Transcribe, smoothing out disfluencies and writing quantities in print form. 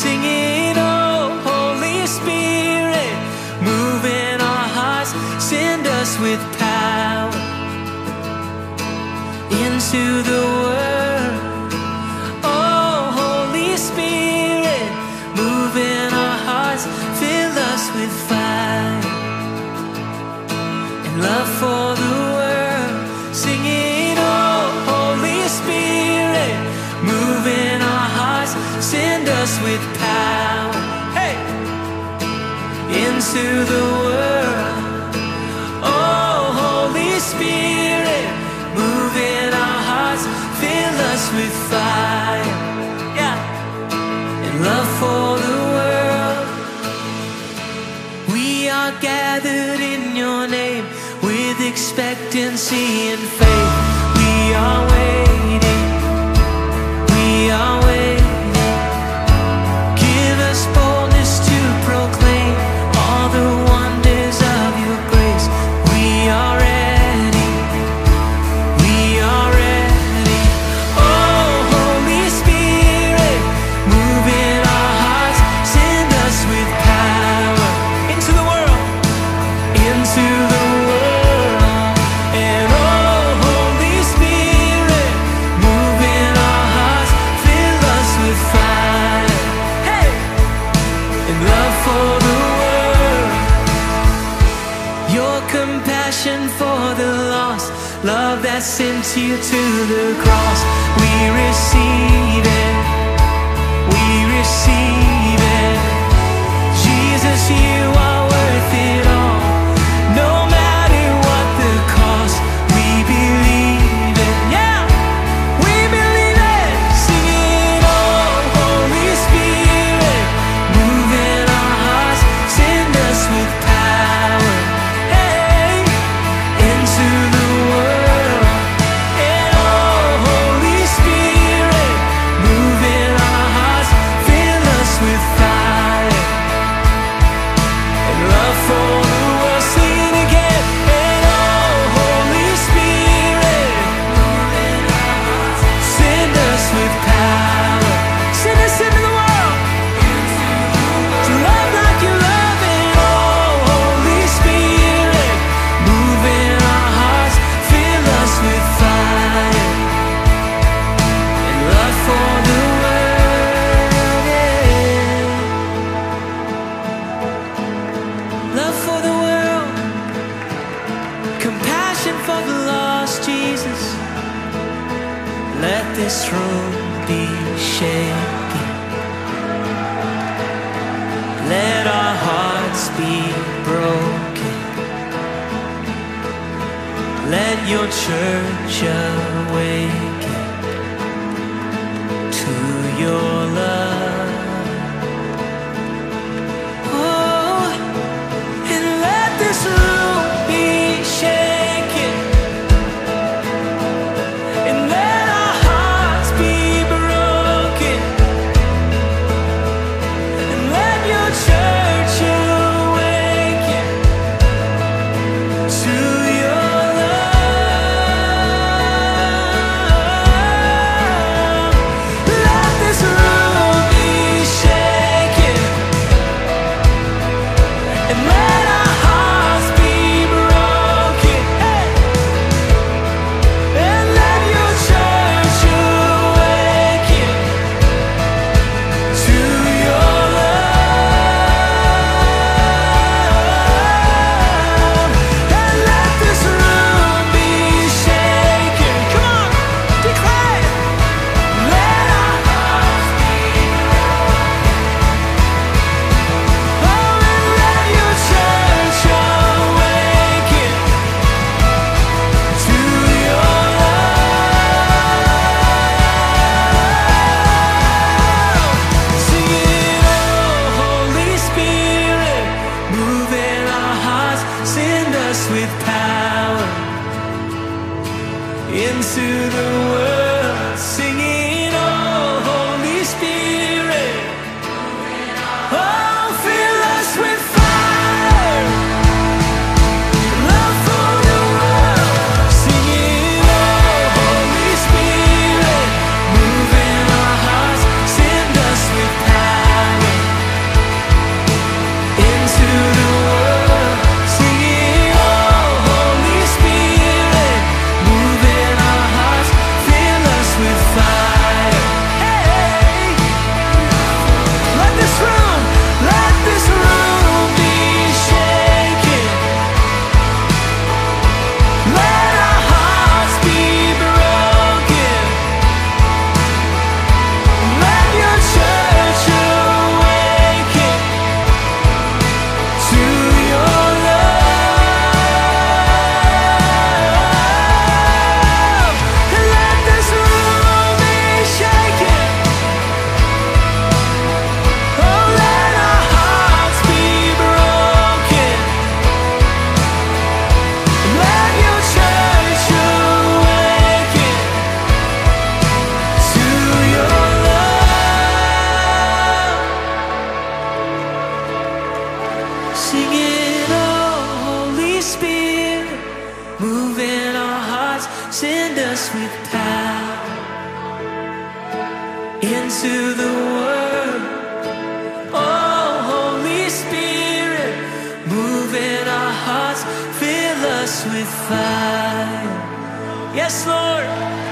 singing, oh, Holy Spirit, move in our hearts, send us with power into the world. Oh, Holy Spirit, move in our hearts, fill us with fire and love for the world. Singing, oh, Holy Spirit, move in our hearts, send us with power, hey, into the world. Oh, Holy Spirit, move in our hearts, fill us with fire, yeah, and love for the world. We are gathered in your name with expectancy and faith. We are waiting, we are waiting. Give us boldness to proclaim all the wonders of your grace. We are ready, we are ready. Oh, Holy Spirit, move in our hearts, send us with power into the world, into the world. And oh, Holy Spirit, move in our hearts, fill us with fire, hey, and love for the world. Your compassion for the lost, love that sent you to the cross. We receive it, we receive it. Jesus, you are worth it all, no matter what the cost. We believe it, yeah, we believe it. Singing, oh, Holy Spirit, move in our hearts, send us with power, hey, into the world. And oh, Holy Spirit, move in our hearts, fill us with fire and love for the world. Sing it again. And oh, Holy Spirit, move in our hearts, send us with power, send us into the world to love like you love it. Oh, Holy Spirit, move in our hearts, fill us with fire and love for the world, yeah. Love for the world, compassion for the lost, Jesus. Let this room be shaken, let our hearts be broken, let your church awaken to your love. Oh, and let this room be shaken, and let our hearts be broken, and let your church awaken to your love. with fire. Yes, Lord.